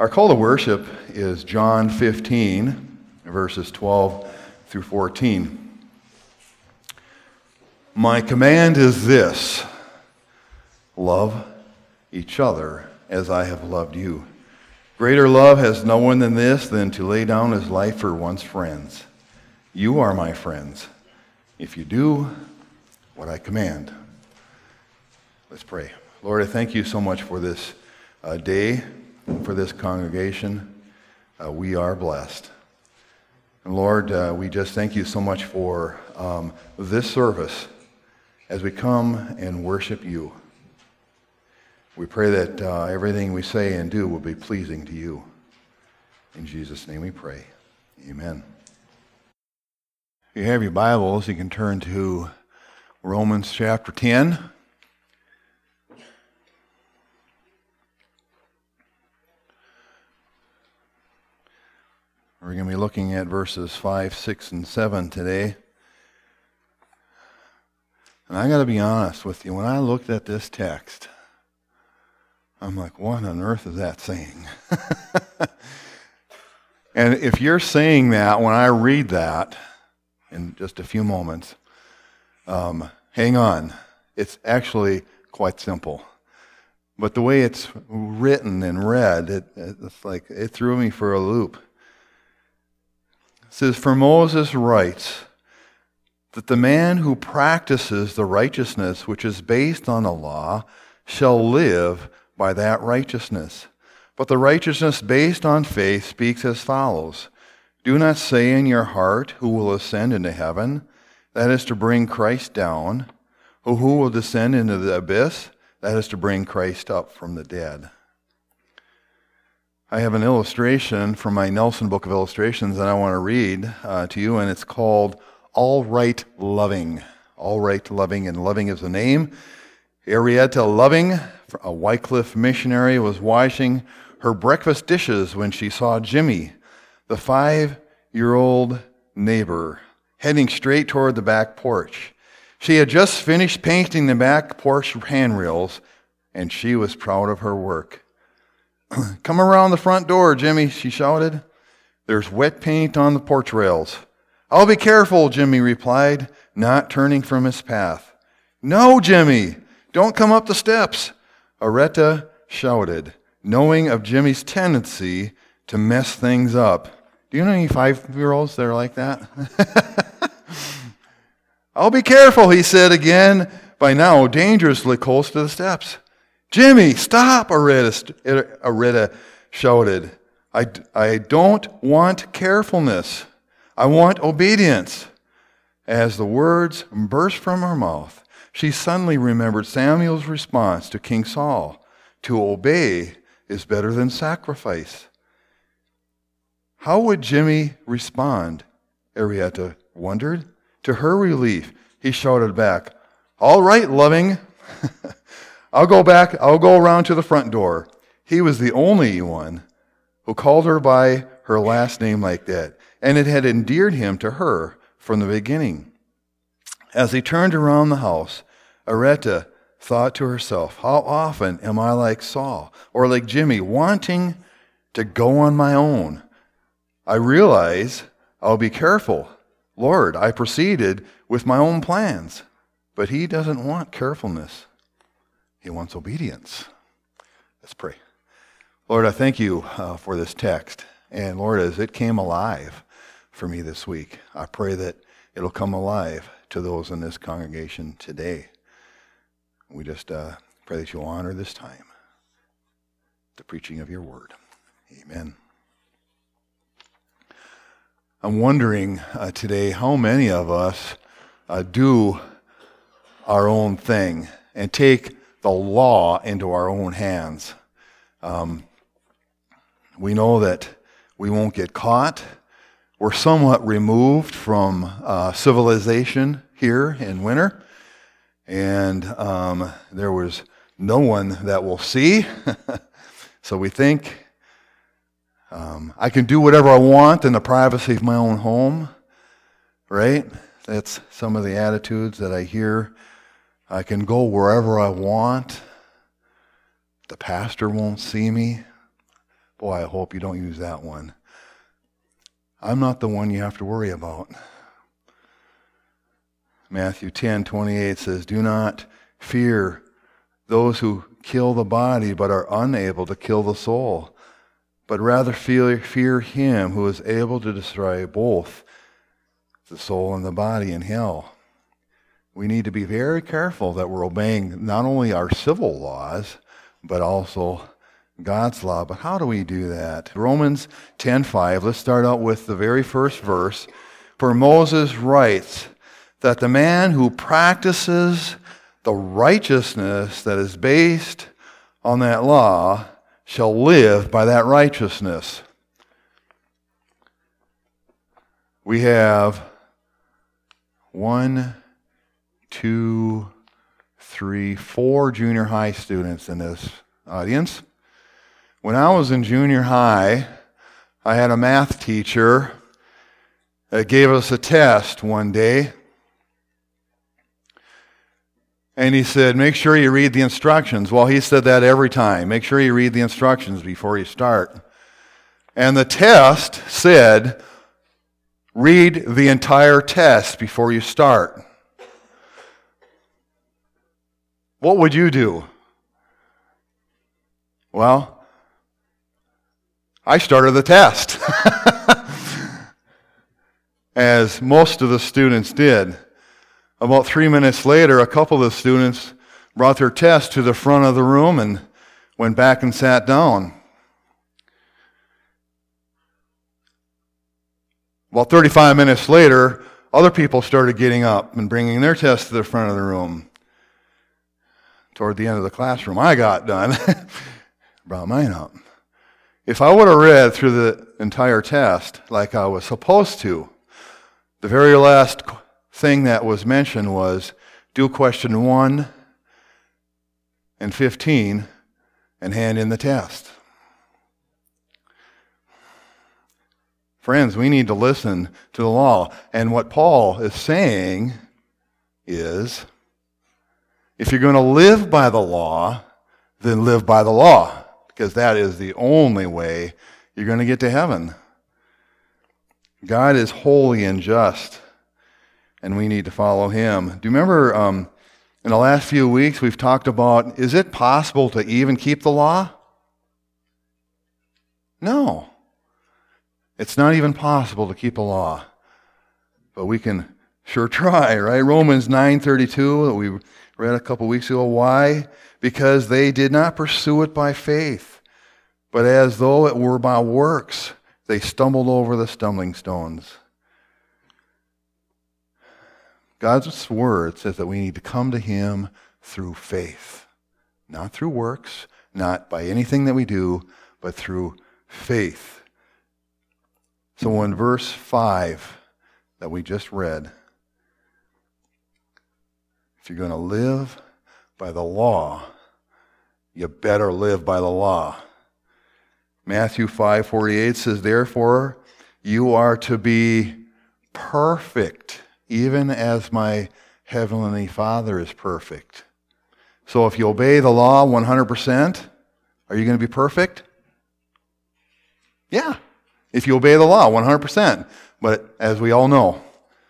Our call to worship is John 15, verses 12 through 14. My command is this: love each other as I have loved you. Greater love has no one than this, than to lay down his life for one's friends. You are my friends, if you do what I command. Let's pray. Lord, I thank you so much for this day, for this congregation. We are blessed. And Lord, we just thank you so much for this service as we come and worship you. We pray that everything we say and do will be pleasing to you. In Jesus' name we pray. Amen. If you have your Bibles, you can turn to Romans chapter 10. We're going to be looking at verses 5, 6, and 7 today. And I got to be honest with you, when I looked at this text, I'm like, what on earth is that saying? And if you're saying that when I read that in just a few moments, hang on. It's actually quite simple. But the way it's written and read, it's like it threw me for a loop. It says, for Moses writes that the man who practices the righteousness which is based on the law shall live by that righteousness. But the righteousness based on faith speaks as follows: do not say in your heart, who will ascend into heaven? That is to bring Christ down. Or who will descend into the abyss? That is to bring Christ up from the dead. I have an illustration from my Nelson Book of Illustrations that I want to read to you, and it's called All Right Loving. All Right Loving, and Loving is the name. Henrietta Loving, a Wycliffe missionary, was washing her breakfast dishes when she saw Jimmy, the 5-year-old neighbor, heading straight toward the back porch. She had just finished painting the back porch handrails, and she was proud of her work. Come around the front door, Jimmy, she shouted. There's wet paint on the porch rails. I'll be careful, Jimmy replied, not turning from his path. No, Jimmy, don't come up the steps, Henrietta shouted, knowing of Jimmy's tendency to mess things up. Do you know any 5-year-olds that are like that? I'll be careful, he said again, by now dangerously close to the steps. Jimmy, stop, Henrietta shouted. I don't want carefulness. I want obedience. As the words burst from her mouth, she suddenly remembered Samuel's response to King Saul: to obey is better than sacrifice. How would Jimmy respond? Henrietta wondered. To her relief, he shouted back, all right, Loving. I'll go around to the front door. He was the only one who called her by her last name like that, and it had endeared him to her from the beginning. As he turned around the house, Henrietta thought to herself, how often am I like Saul, or like Jimmy, wanting to go on my own? I realize I'll be careful. Lord, I proceeded with my own plans, but he doesn't want carefulness. He wants obedience. Let's pray. Lord, I thank you for this text. And Lord, as it came alive for me this week, I pray that it'll come alive to those in this congregation today. We just pray that you'll honor this time, the preaching of your word. Amen. I'm wondering today how many of us do our own thing and take the law into our own hands. We know that we won't get caught. We're somewhat removed from civilization here in winter, and there was no one that will see. So we think I can do whatever I want in the privacy of my own home, right? That's some of the attitudes that I hear. I can go wherever I want. The pastor won't see me. Boy, I hope you don't use that one. I'm not the one you have to worry about. Matthew 10:28 says, do not fear those who kill the body but are unable to kill the soul, but rather fear him who is able to destroy both the soul and the body in hell. We need to be very careful that we're obeying not only our civil laws, but also God's law. But how do we do that? Romans 10:5, let's start out with the very first verse. For Moses writes that the man who practices the righteousness that is based on that law shall live by that righteousness. We have 1, 2, 3, 4 junior high students in this audience. When I was in junior high, I had a math teacher that gave us a test one day. And he said, make sure you read the instructions. Well, he said that every time. Make sure you read the instructions before you start. And the test said, read the entire test before you start. What would you do? Well, I started the test, as most of the students did. About 3 minutes later, a couple of the students brought their test to the front of the room and went back and sat down. About 35 minutes later, other people started getting up and bringing their test to the front of the room. Toward the end of the classroom, I got done. Brought mine up. If I would have read through the entire test like I was supposed to, the very last thing that was mentioned was do question 1 and 15 and hand in the test. Friends, we need to listen to the law. And what Paul is saying is, if you're going to live by the law, then live by the law, because that is the only way you're going to get to heaven. God is holy and just, and we need to follow him. Do you remember in the last few weeks we've talked about, is it possible to even keep the law? No. It's not even possible to keep the law. But we can sure try, right? Romans 9:32 that we read a couple weeks ago. Why? Because they did not pursue it by faith, but as though it were by works, they stumbled over the stumbling stones. God's word says that we need to come to him through faith, not through works, not by anything that we do, but through faith. So in verse 5 that we just read, if you're going to live by the law, you better live by the law. Matthew 5:48 says, therefore, you are to be perfect, even as my heavenly Father is perfect. So if you obey the law 100%, are you going to be perfect? Yeah, if you obey the law 100%. But as we all know,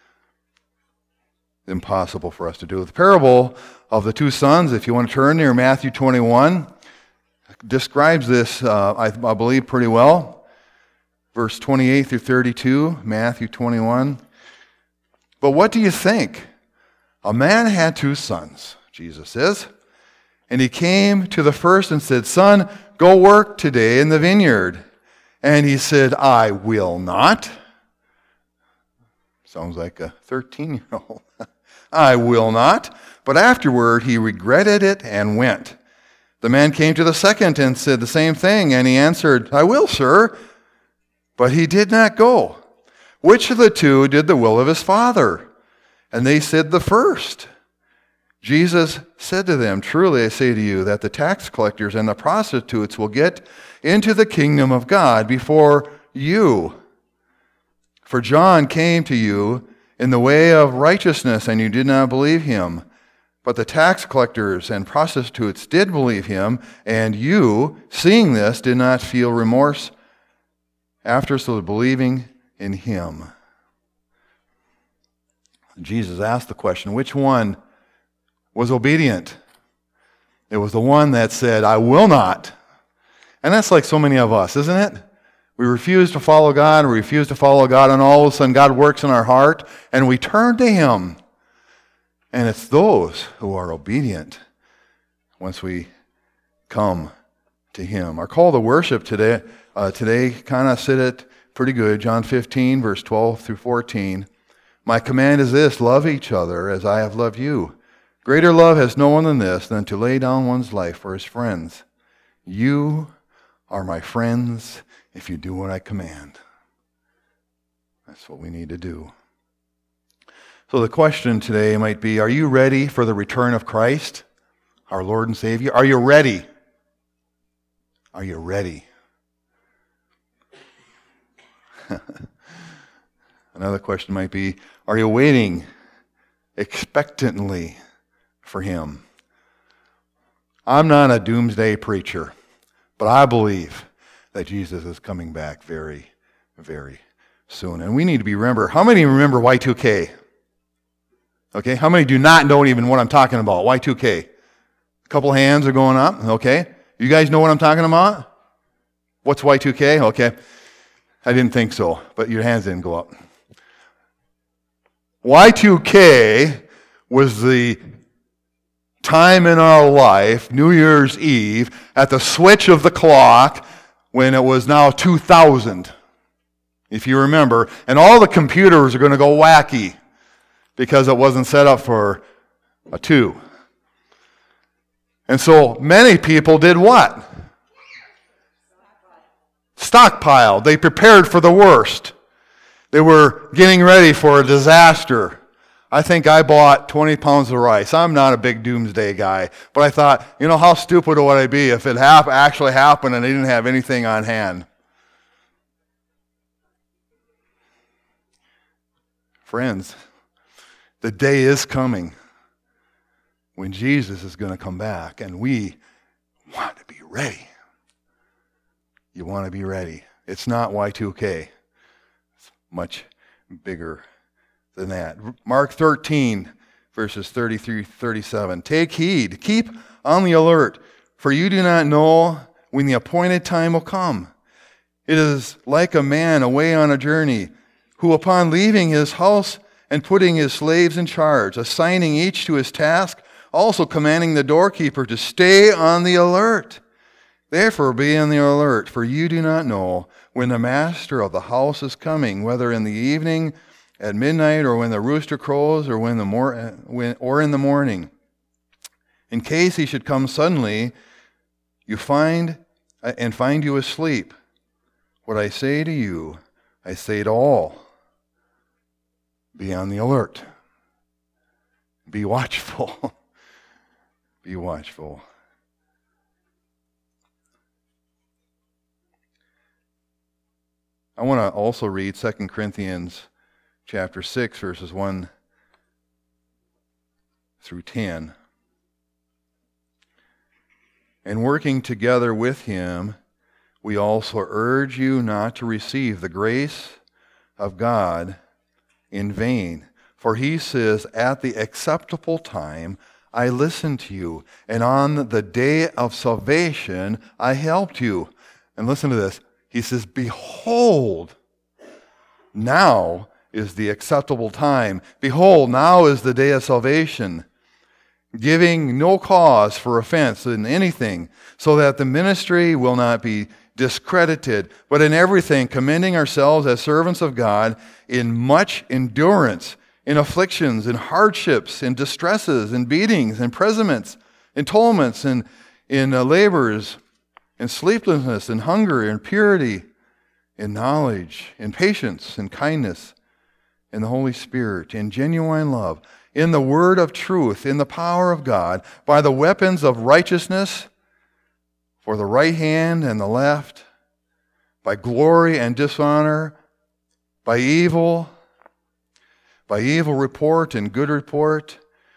it's impossible for us to do. The parable of the two sons, if you want to turn there, Matthew 21, describes this, I believe, pretty well. Verse 28 through 32, Matthew 21. But what do you think? A man had 2 sons, Jesus says, and he came to the first and said, son, go work today in the vineyard. And he said, I will not. Sounds like a 13-year-old. I will not. But afterward he regretted it and went. The man came to the second and said the same thing, and he answered, I will, sir. But he did not go. Which of the 2 did the will of his father? And they said, the first. Jesus said to them, truly I say to you that the tax collectors and the prostitutes will get into the kingdom of God before you. For John came to you in the way of righteousness, and you did not believe him. But the tax collectors and prostitutes did believe him, and you, seeing this, did not feel remorse after so believing in him. Jesus asked the question, which one was obedient? It was the one that said, I will not. And that's like so many of us, isn't it? We refuse to follow God, and we refuse to follow God, and all of a sudden God works in our heart, and we turn to him. And it's those who are obedient once we come to him. Our call to worship today kind of said it pretty good. John 15, verse 12 through 14. My command is this, love each other as I have loved you. Greater love has no one than this, than to lay down one's life for his friends. You are my friends if you do what I command. That's what we need to do. So the question today might be, are you ready for the return of Christ, our Lord and Savior? Are you ready? Are you ready? Another question might be, are you waiting expectantly for him? I'm not a doomsday preacher, but I believe that Jesus is coming back very, very soon. And we need to remember, how many remember Y2K? Okay, how many do not know even what I'm talking about? Y2K. A couple hands are going up. Okay, you guys know what I'm talking about? What's Y2K? Okay, I didn't think so, but your hands didn't go up. Y2K was the time in our life, New Year's Eve, at the switch of the clock when it was now 2000, if you remember, and all the computers are going to go wacky because it wasn't set up for a 2. And so many people did what? Stockpiled. They prepared for the worst. They were getting ready for a disaster. I think I bought 20 pounds of rice. I'm not a big doomsday guy, but I thought, how stupid would I be if it actually happened and I didn't have anything on hand? Friends, the day is coming when Jesus is going to come back, and we want to be ready. You want to be ready. It's not Y2K. It's much bigger than that. Mark 13, verses 33-37. Take heed, keep on the alert, for you do not know when the appointed time will come. It is like a man away on a journey, who upon leaving his house and putting his slaves in charge, assigning each to his task, also commanding the doorkeeper to stay on the alert. Therefore be on the alert, for you do not know when the master of the house is coming, whether in the evening, at midnight, or when the rooster crows, or in the morning. In case he should come suddenly, find you asleep. What I say to you, I say to all. Be on the alert. Be watchful. Be watchful. I want to also read 2 Corinthians chapter 6, verses 1 through 10. And working together with him, we also urge you not to receive the grace of God in vain. For he says, at the acceptable time I listened to you, and on the day of salvation I helped you. And listen to this. He says, behold, now is the acceptable time. Behold, now is the day of salvation, giving no cause for offense in anything, so that the ministry will not be discredited, but in everything commending ourselves as servants of God in much endurance, in afflictions, in hardships, in distresses, in beatings, in imprisonments, in torments, in labors, in sleeplessness, in hunger, in purity, in knowledge, in patience, in kindness, in the Holy Spirit, in genuine love, in the word of truth, in the power of God, by the weapons of righteousness, for the right hand and the left, by glory and dishonor, by evil report and good report,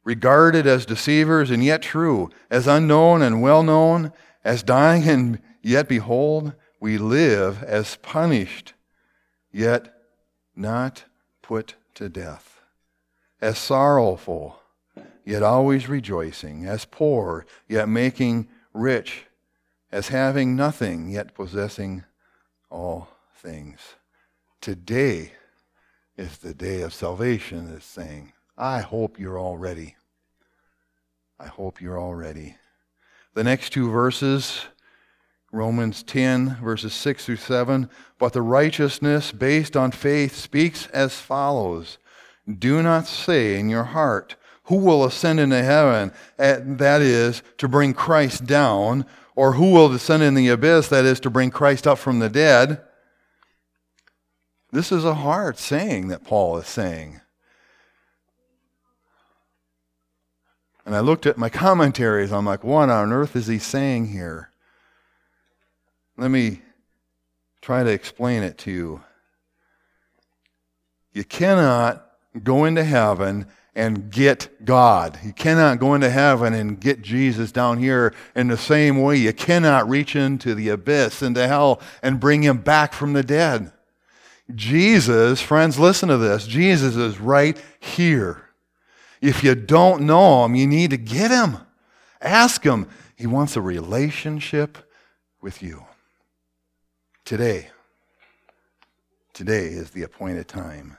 regarded as deceivers and yet true, as unknown and well known, as dying and yet behold, we live, as punished, yet not put to death, as sorrowful, yet always rejoicing, as poor, yet making rich, as having nothing, yet possessing all things. Today is the day of salvation, it's saying. I hope you're all ready. I hope you're all ready. The next two verses, Romans 10, verses 6 through 7, but the righteousness based on faith speaks as follows. Do not say in your heart, who will ascend into heaven, that is, to bring Christ down, or who will descend in the abyss, that is, to bring Christ up from the dead. This is a hard saying that Paul is saying. And I looked at my commentaries, I'm like, what on earth is he saying here? Let me try to explain it to you. You cannot go into heaven and get God. You cannot go into heaven and get Jesus down here in the same way. You cannot reach into the abyss, into hell, and bring him back from the dead. Jesus, friends, listen to this. Jesus is right here. If you don't know him, you need to get him. Ask him. He wants a relationship with you. Today is the appointed time.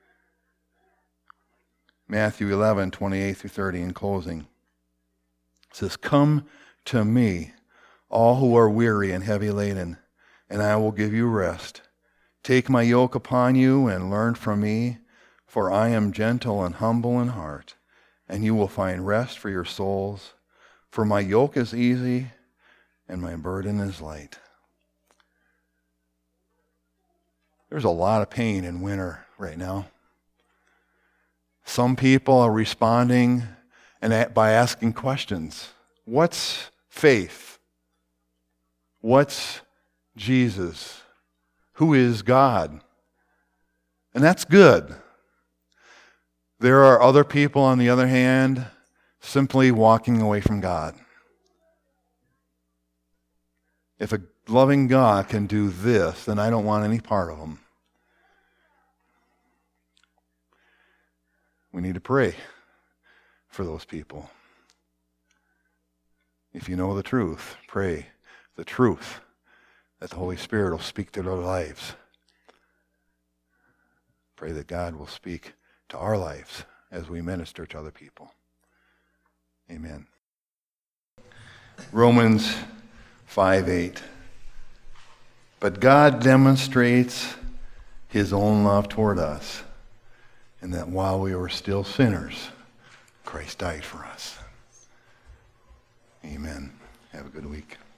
Matthew 11, 28 through 30 in closing. It says, come to me, all who are weary and heavy laden, and I will give you rest. Take my yoke upon you and learn from me, for I am gentle and humble in heart, and you will find rest for your souls. For my yoke is easy and my burden is light. There's a lot of pain in winter right now. Some people are responding by asking questions. What's faith? What's Jesus? Who is God? And that's good. There are other people, on the other hand, simply walking away from God. If a loving God can do this, then I don't want any part of him. We need to pray for those people. If you know the truth, pray the truth, that the Holy Spirit will speak to their lives. Pray that God will speak to our lives as we minister to other people. Amen. Romans 5:8. But God demonstrates his own love toward us, in that while we were still sinners, Christ died for us. Amen. Have a good week.